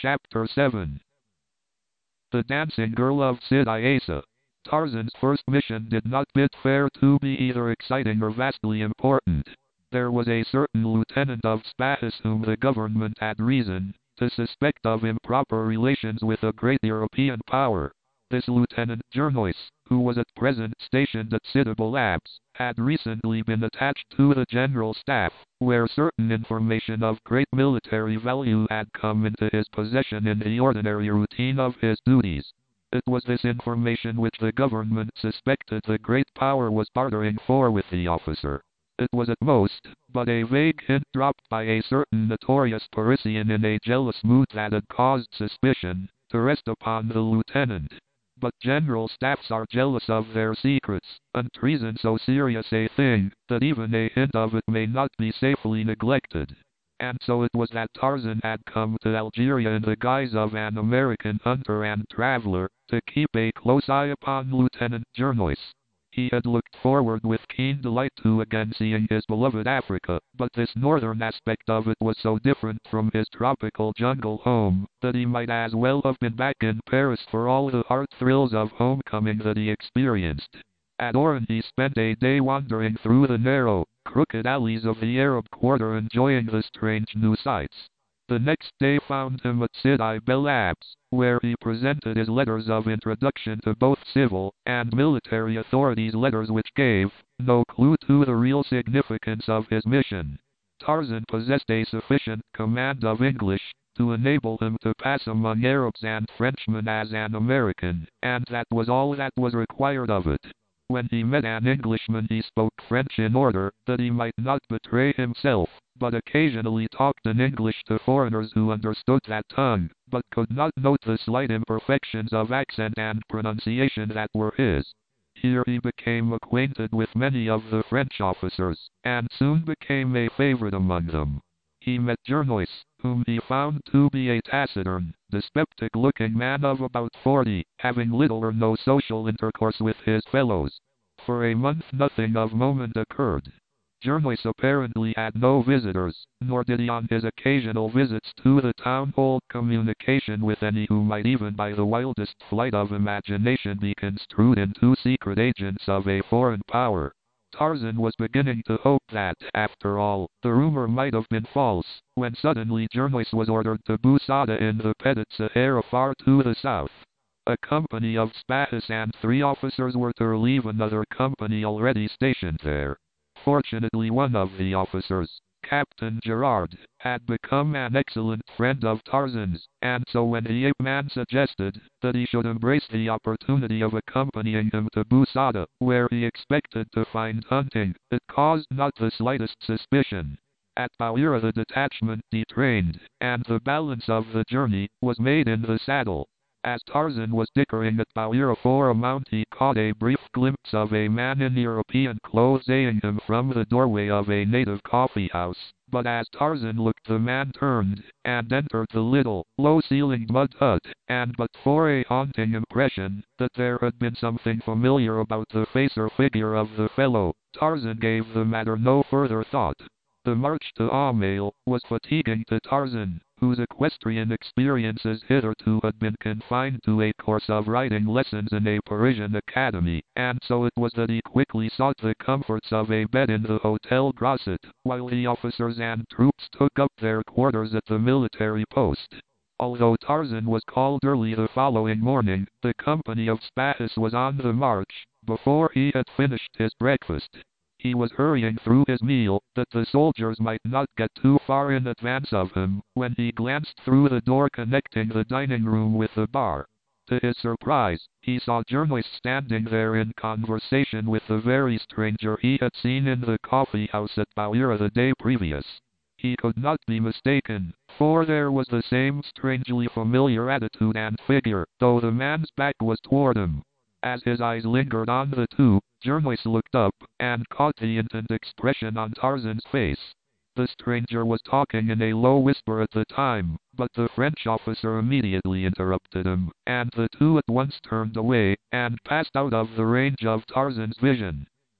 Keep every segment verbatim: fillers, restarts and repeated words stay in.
Chapter seven. The Dancing Girl of Sid Iasa. Tarzan's first mission did not bid fair to be either exciting or vastly important. There was a certain lieutenant of Spahis whom the government had reason to suspect of improper relations with a great European power. This Lieutenant Journois, who was at present stationed at Citadel Labs, had recently been attached to the General Staff, where certain information of great military value had come into his possession in the ordinary routine of his duties. It was this information which the government suspected the great power was bartering for with the officer. It was at most but a vague hint dropped by a certain notorious Parisian in a jealous mood that had caused suspicion to rest upon the lieutenant. But general staffs are jealous of their secrets, and treason so serious a thing that even a hint of it may not be safely neglected. And so it was that Tarzan had come to Algeria in the guise of an American hunter and traveler, to keep a close eye upon Lieutenant Journois. He had looked forward with keen delight to again seeing his beloved Africa, but this northern aspect of it was so different from his tropical jungle home, that he might as well have been back in Paris for all the heart thrills of homecoming that he experienced. At Oran he spent a day wandering through the narrow, crooked alleys of the Arab quarter, enjoying the strange new sights. The next day found him at Citadel Labs, where he presented his letters of introduction to both civil and military authorities, letters which gave no clue to the real significance of his mission. Tarzan possessed a sufficient command of English to enable him to pass among Arabs and Frenchmen as an American, and that was all that was required of it. When he met an Englishman he spoke French in order that he might not betray himself, but occasionally talked in English to foreigners who understood that tongue, but could not note the slight imperfections of accent and pronunciation that were his. Here he became acquainted with many of the French officers, and soon became a favorite among them. He met Journois, whom he found to be a taciturn, dyspeptic-looking man of about forty, having little or no social intercourse with his fellows. For a month nothing of moment occurred. Journois apparently had no visitors, nor did he on his occasional visits to the town hold communication with any who might even by the wildest flight of imagination be construed into secret agents of a foreign power. Tarzan was beginning to hope that, after all, the rumor might have been false, when suddenly Journois was ordered to Bou Saada in the Petit Sahara far to the south. A company of Spahis and three officers were to relieve another company already stationed there. Fortunately one of the officers, Captain Gerard, had become an excellent friend of Tarzan's, and so when the ape-man suggested that he should embrace the opportunity of accompanying him to Bou Saada, where he expected to find hunting, it caused not the slightest suspicion. At Bauira the detachment detrained, and the balance of the journey was made in the saddle. As Tarzan was dickering at Bauira for a mount he caught a brief glimpse of a man in European clothes eying him from the doorway of a native coffee house, but as Tarzan looked the man turned, and entered the little, low-ceilinged mud hut, and but for a haunting impression that there had been something familiar about the face or figure of the fellow, Tarzan gave the matter no further thought. The march to Aumale was fatiguing to Tarzan, whose equestrian experiences hitherto had been confined to a course of riding lessons in a Parisian academy, and so it was that he quickly sought the comforts of a bed in the Hotel Grosset, while the officers and troops took up their quarters at the military post. Although Tarzan was called early the following morning, the company of Spahis was on the march before he had finished his breakfast. He was hurrying through his meal, that the soldiers might not get too far in advance of him, when he glanced through the door connecting the dining room with the bar. To his surprise, he saw Journois standing there in conversation with the very stranger he had seen in the coffee house at Bauira the day previous. He could not be mistaken, for there was the same strangely familiar attitude and figure, though the man's back was toward him. As his eyes lingered on the two, Journois looked up, and caught the intent expression on Tarzan's face. The stranger was talking in a low whisper at the time, but the French officer immediately interrupted him, and the two at once turned away, and passed out of the range of Tarzan's vision.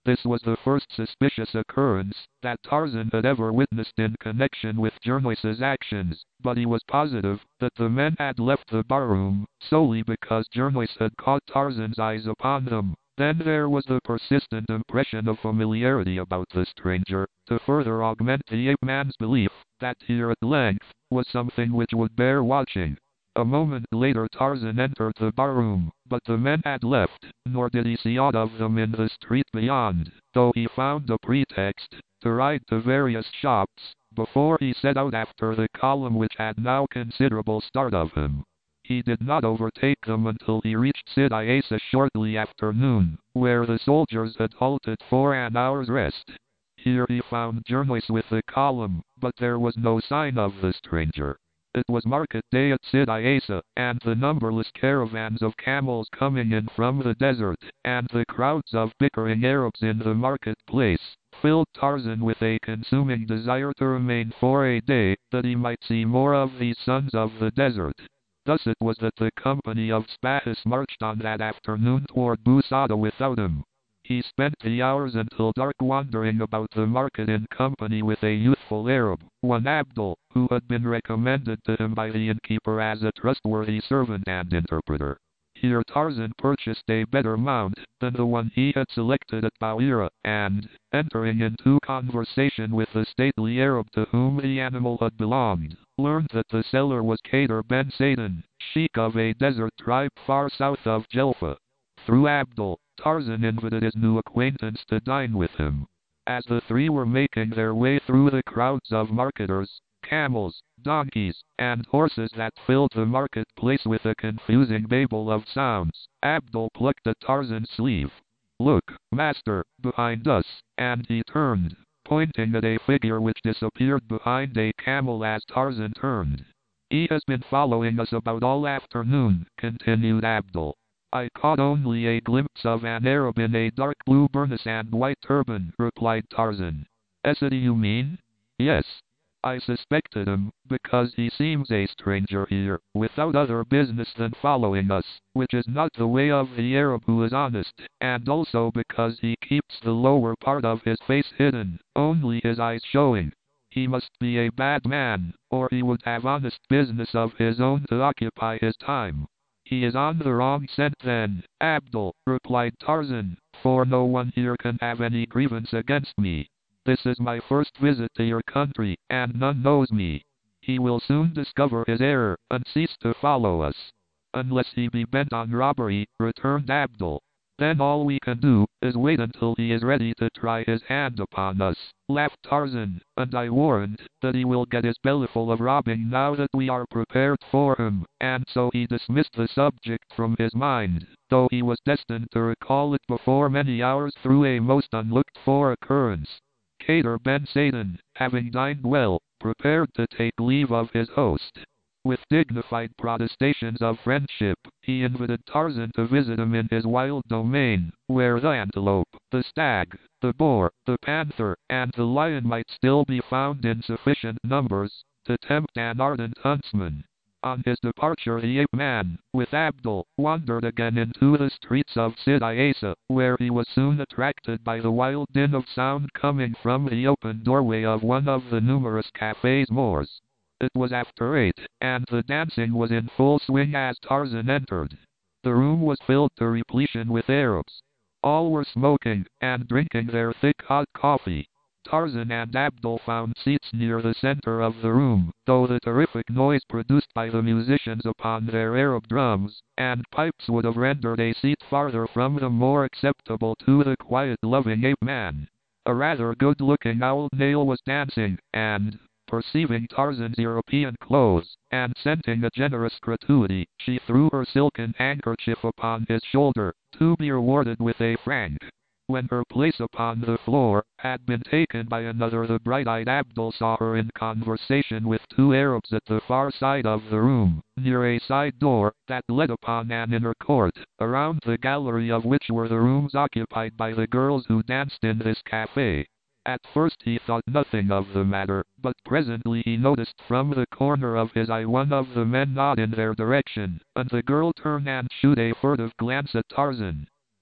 This was the first suspicious occurrence that Tarzan had ever witnessed in connection with Journois's actions, but he was positive that the men had left the barroom solely because Journois had caught Tarzan's eyes upon them. Then there was the persistent impression of familiarity about the stranger, to further augment the ape-man's belief that here at length was something which would bear watching. A moment later Tarzan entered the barroom, but the men had left, nor did he see aught of them in the street beyond, though he found a pretext to ride to various shops, before he set out after the column which had now considerable start of him. He did not overtake them until he reached Sidi Aissa shortly after noon, where the soldiers had halted for an hour's rest. Here he found Journois with the column, but there was no sign of the stranger. It was market day at Sidi Aissa, and the numberless caravans of camels coming in from the desert, and the crowds of bickering Arabs in the marketplace, filled Tarzan with a consuming desire to remain for a day, that he might see more of these sons of the desert. Thus it was that the company of Spahis marched on that afternoon toward Bou Saada without him. He spent the hours until dark wandering about the market in company with a youthful Arab, one Abdul, who had been recommended to him by the innkeeper as a trustworthy servant and interpreter. Here Tarzan purchased a better mount than the one he had selected at Bauira, and, entering into conversation with the stately Arab to whom the animal had belonged, learned that the seller was Kader Ben Satan, sheikh of a desert tribe far south of Jelfa. Through Abdul, Tarzan invited his new acquaintance to dine with him. As the three were making their way through the crowds of marketers, camels, donkeys, and horses that filled the marketplace with a confusing babel of sounds, Abdul plucked at Tarzan's sleeve. "Look, master, behind us," and he turned, pointing at a figure which disappeared behind a camel as Tarzan turned. "He has been following us about all afternoon," continued Abdul. "I caught only a glimpse of an Arab in a dark blue burnous and white turban," replied Tarzan. "Esadi you mean?" "Yes. I suspected him, because he seems a stranger here, without other business than following us, which is not the way of the Arab who is honest, and also because he keeps the lower part of his face hidden, only his eyes showing. He must be a bad man, or he would have honest business of his own to occupy his time." "He is on the wrong scent then, Abdul," replied Tarzan, "for no one here can have any grievance against me. This is my first visit to your country, and none knows me. He will soon discover his error, and cease to follow us." "Unless he be bent on robbery," returned Abdul. "Then all we can do is wait until he is ready to try his hand upon us," laughed Tarzan, "and I warrant that he will get his bellyful of robbing now that we are prepared for him," and so he dismissed the subject from his mind, though he was destined to recall it before many hours through a most unlooked-for occurrence. Kader Ben Satan, having dined well, prepared to take leave of his host. With dignified protestations of friendship, he invited Tarzan to visit him in his wild domain, where the antelope, the stag, the boar, the panther, and the lion might still be found in sufficient numbers to tempt an ardent huntsman. On his departure the ape-man, with Abdul, wandered again into the streets of Sidi Aissa, where he was soon attracted by the wild din of sound coming from the open doorway of one of the numerous cafes Moors. It was after eight, and the dancing was in full swing as Tarzan entered. The room was filled to repletion with Arabs. All were smoking, and drinking their thick hot coffee. Tarzan and Abdul found seats near the center of the room, though the terrific noise produced by the musicians upon their Arab drums and pipes would have rendered a seat farther from them more acceptable to the quiet loving ape-man. A rather good-looking old male was dancing, and, perceiving Tarzan's European clothes, and scenting a generous gratuity, she threw her silken handkerchief upon his shoulder, to be rewarded with a franc. When her place upon the floor had been taken by another, the bright-eyed Abdul saw her in conversation with two Arabs at the far side of the room, near a side door that led upon an inner court, around the gallery of which were the rooms occupied by the girls who danced in this cafe. At first he thought nothing of the matter, but presently he noticed from the corner of his eye one of the men nod in their direction, and the girl turn and shoot a furtive glance at Tarzan.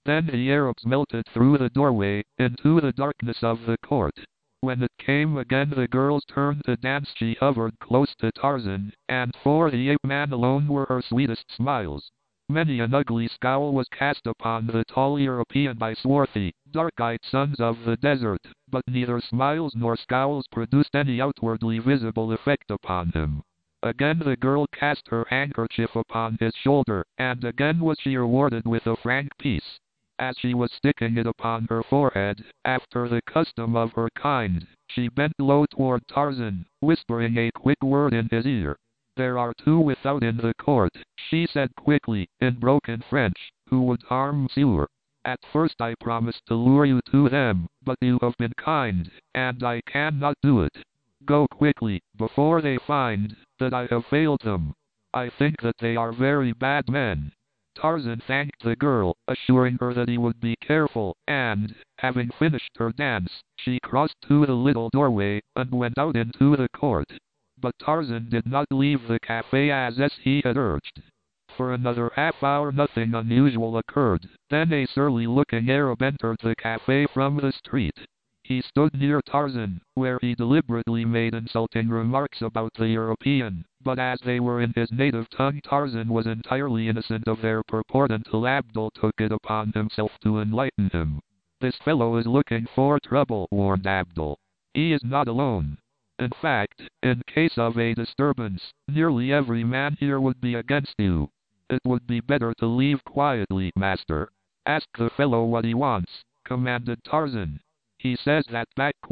Then the Arabs melted through the doorway, into the darkness of the court. When it came again the girl's turn to dance she hovered close to Tarzan, and for the ape-man alone were her sweetest smiles. Many an ugly scowl was cast upon the tall European by swarthy, dark-eyed sons of the desert, but neither smiles nor scowls produced any outwardly visible effect upon him. Again the girl cast her handkerchief upon his shoulder, and again was she rewarded with a franc piece. As she was sticking it upon her forehead, after the custom of her kind, she bent low toward Tarzan, whispering a quick word in his ear. "There are two without in the court," she said quickly, in broken French, "who would harm Monsieur. At first I promised to lure you to them, but you have been kind, and I cannot do it. Go quickly, before they find that I have failed them. I think that they are very bad men." Tarzan thanked the girl, assuring her that he would be careful, and, having finished her dance, she crossed to the little doorway, and went out into the court. But Tarzan did not leave the cafe as he had urged. For another half hour nothing unusual occurred. Then a surly-looking Arab entered the cafe from the street. He stood near Tarzan, where he deliberately made insulting remarks about the European, but as they were in his native tongue Tarzan was entirely innocent of their purport until Abdul took it upon himself to enlighten him. "This fellow is looking for trouble," warned Abdul. "He is not alone. In fact, in case of a disturbance, nearly every man here would be against you. It would be better to leave quietly, master. Ask the fellow what he wants," commanded Tarzan. "He says that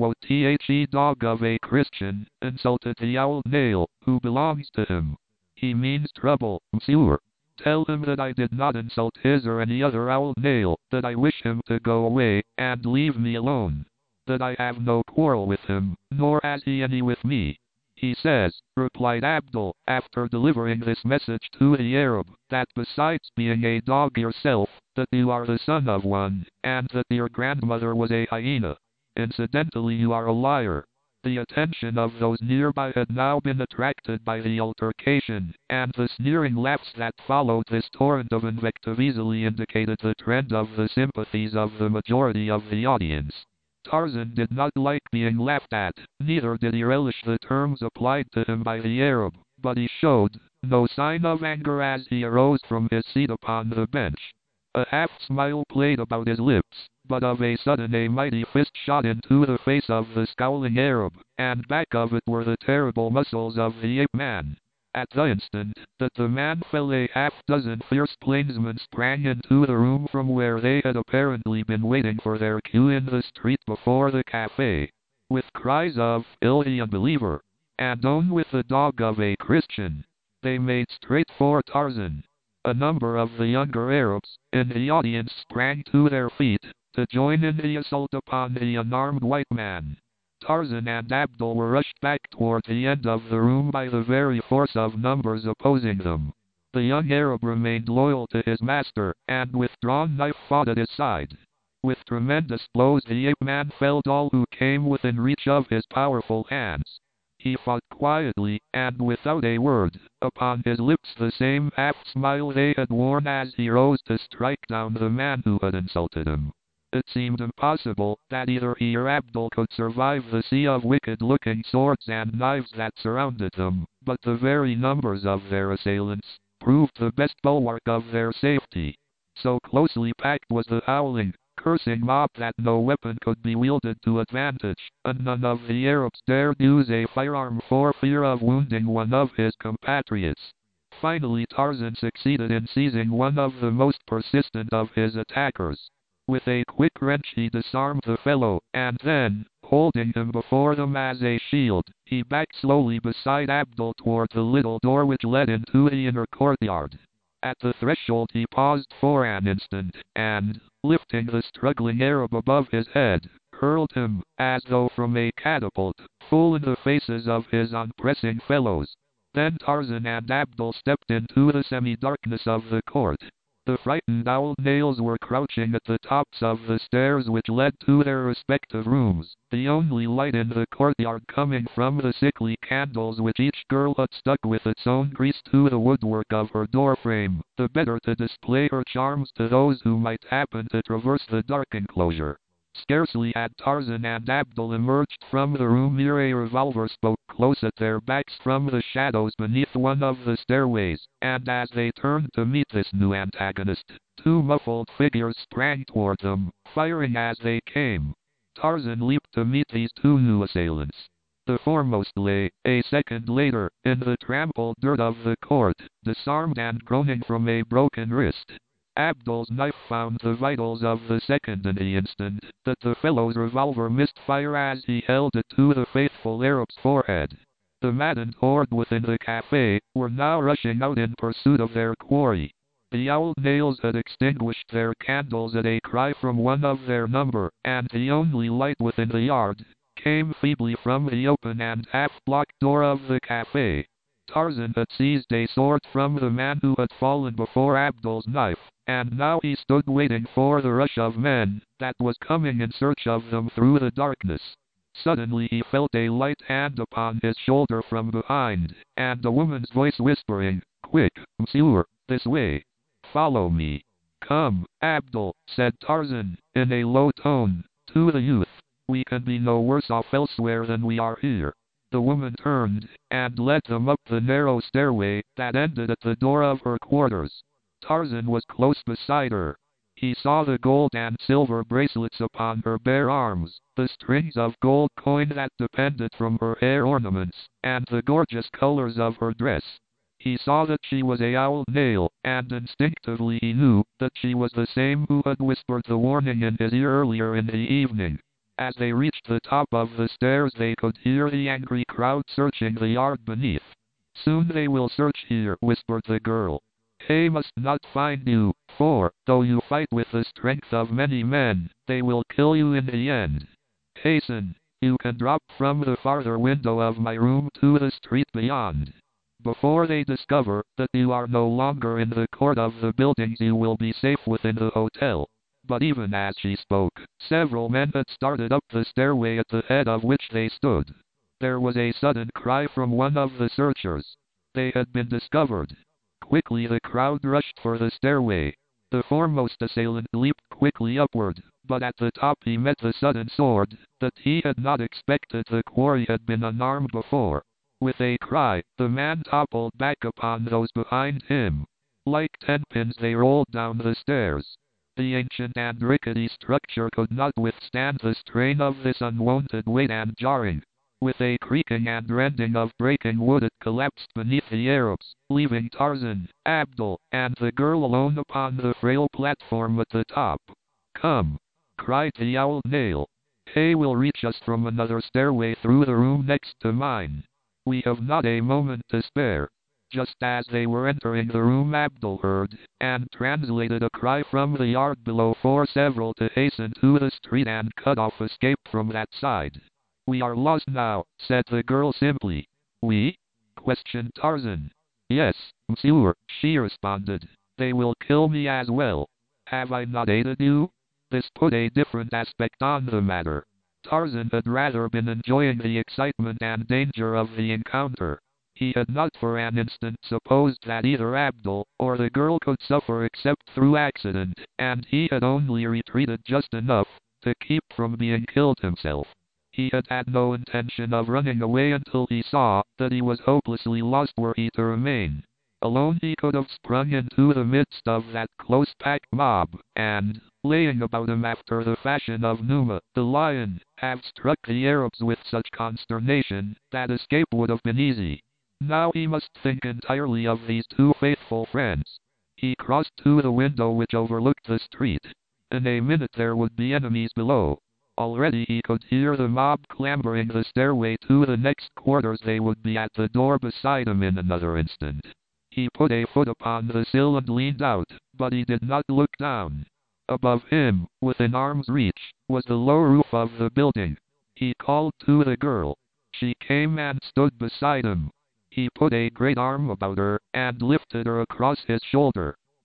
the dog of a Christian insulted the old Nail, who belongs to him. He means trouble, monsieur. Tell him that I did not insult his or any other old Nail, that I wish him to go away, and leave me alone. That I have no quarrel with him, nor has he any with me. He says," replied Abdul, after delivering this message to the Arab, "that besides being a dog yourself, that you are the son of one, and that your grandmother was a hyena. Incidentally you are a liar." The attention of those nearby had now been attracted by the altercation, and the sneering laughs that followed this torrent of invective easily indicated the trend of the sympathies of the majority of the audience. Tarzan did not like being laughed at, neither did he relish the terms applied to him by the Arab, but he showed no sign of anger as he arose from his seat upon the bench. A half-smile played about his lips, but of a sudden a mighty fist shot into the face of the scowling Arab, and back of it were the terrible muscles of the ape-man. At the instant that the man fell a half-dozen fierce plainsmen sprang into the room from where they had apparently been waiting for their cue in the street before the cafe. With cries of, "Ill the unbeliever!" and "Down with the dog of a Christian!" they made straight for Tarzan. A number of the younger Arabs in the audience sprang to their feet to join in the assault upon the unarmed white man. Tarzan and Abdul were rushed back toward the end of the room by the very force of numbers opposing them. The young Arab remained loyal to his master, and with drawn knife fought at his side. With tremendous blows the ape-man felled all who came within reach of his powerful hands. He fought quietly, and without a word, upon his lips the same half-smile they had worn as he rose to strike down the man who had insulted him. It seemed impossible that either he or Abdul could survive the sea of wicked-looking swords and knives that surrounded them, but the very numbers of their assailants proved the best bulwark of their safety. So closely packed was the howling, cursing mob that no weapon could be wielded to advantage, and none of the Arabs dared use a firearm for fear of wounding one of his compatriots. Finally Tarzan succeeded in seizing one of the most persistent of his attackers. With a quick wrench he disarmed the fellow, and then, holding him before them as a shield, he backed slowly beside Abdul toward the little door which led into the inner courtyard. At the threshold he paused for an instant, and, lifting the struggling Arab above his head, hurled him, as though from a catapult, full in the faces of his on-pressing fellows. Then Tarzan and Abdul stepped into the semi-darkness of the court. The frightened old nails were crouching at the tops of the stairs which led to their respective rooms, the only light in the courtyard coming from the sickly candles which each girl had stuck with its own grease to the woodwork of her doorframe, the better to display her charms to those who might happen to traverse the dark enclosure. Scarcely had Tarzan and Abdul emerged from the room ere a revolver spoke close at their backs from the shadows beneath one of the stairways, and as they turned to meet this new antagonist, two muffled figures sprang toward them, firing as they came. Tarzan leaped to meet these two new assailants. The foremost lay, a second later, in the trampled dirt of the court, disarmed and groaning from a broken wrist. Abdul's knife found the vitals of the second in the instant that the fellow's revolver missed fire as he held it to the faithful Arab's forehead. The maddened horde within the cafe were now rushing out in pursuit of their quarry. The old nails had extinguished their candles at a cry from one of their number, and the only light within the yard came feebly from the open and half-blocked door of the cafe. Tarzan had seized a sword from the man who had fallen before Abdul's knife, and now he stood waiting for the rush of men that was coming in search of them through the darkness. Suddenly he felt a light hand upon his shoulder from behind, and a woman's voice whispering, "Quick, monsieur, this way. Follow me." "Come, Abdul," said Tarzan, in a low tone, to the youth. "We can be no worse off elsewhere than we are here." The woman turned, and led them up the narrow stairway that ended at the door of her quarters. Tarzan was close beside her. He saw the gold and silver bracelets upon her bare arms, the strings of gold coin that depended from her hair ornaments, and the gorgeous colors of her dress. He saw that she was a old nail, and instinctively he knew that she was the same who had whispered the warning in his ear earlier in the evening. As they reached the top of the stairs they could hear the angry crowd searching the yard beneath. "Soon they will search here," whispered the girl. "They must not find you, for, though you fight with the strength of many men, they will kill you in the end. Hasten, you can drop from the farther window of my room to the street beyond. Before they discover that you are no longer in the court of the buildings you will be safe within the hotel." But even as she spoke, several men had started up the stairway at the head of which they stood. There was a sudden cry from one of the searchers. They had been discovered. Quickly the crowd rushed for the stairway. The foremost assailant leaped quickly upward, but at the top he met the sudden sword that he had not expected. The quarry had been unarmed before. With a cry, the man toppled back upon those behind him. Like tenpins they rolled down the stairs. The ancient and rickety structure could not withstand the strain of this unwonted weight and jarring. With a creaking and rending of breaking wood it collapsed beneath the Arabs, leaving Tarzan, Abdul, and the girl alone upon the frail platform at the top. "Come!" cried the old nail. "They will reach us from another stairway through the room next to mine. We have not a moment to spare." Just as they were entering the room Abdul heard, and translated a cry from the yard below for several to hasten to the street and cut off escape from that side. "We are lost now," said the girl simply. "We?" questioned Tarzan. "Yes, monsieur," she responded. "They will kill me as well. Have I not aided you?" This put a different aspect on the matter. Tarzan had rather been enjoying the excitement and danger of the encounter. He had not for an instant supposed that either Abdul or the girl could suffer except through accident, and he had only retreated just enough to keep from being killed himself. He had had no intention of running away until he saw that he was hopelessly lost were he to remain. Alone he could have sprung into the midst of that close-packed mob, and, laying about him after the fashion of Numa, the lion, have struck the Arabs with such consternation that escape would have been easy. Now he must think entirely of these two faithful friends. He crossed to the window which overlooked the street. In a minute there would be enemies below. Already he could hear the mob clambering the stairway to the next quarters. They would be at the door beside him in another instant. He put a foot upon the sill and leaned out, but he did not look down. Above him, within arm's reach, was the low roof of the building. He called to the girl. She came and stood beside him. He put a great arm about her, and lifted her across his shoulder.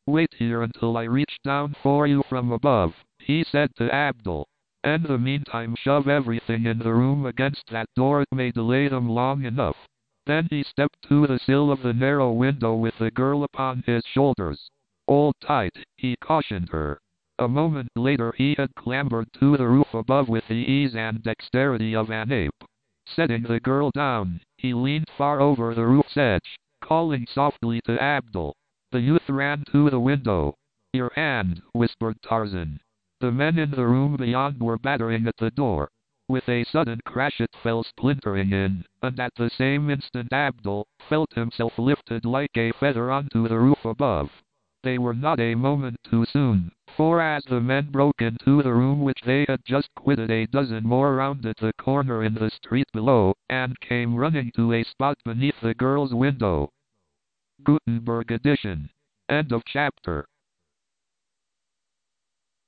Wait here until I reach down for you from above, he said to Abdul. In the meantime shove everything in the room against that door, it may delay them long enough. Then he stepped to the sill of the narrow window with the girl upon his shoulders. Hold tight, he cautioned her. A moment later he had clambered to the roof above with the ease and dexterity of an ape. Setting the girl down, he leaned far over the roof's edge, calling softly to Abdul. The youth ran to the window. Your hand, whispered Tarzan. The men in the room beyond were battering at the door. With a sudden crash it fell splintering in, and at the same instant Abdul felt himself lifted like a feather onto the roof above. They were not a moment too soon, for as the men broke into the room which they had just quitted, a dozen more rounded the corner in the street below, and came running to a spot beneath the girl's window. Gutenberg edition. End of chapter.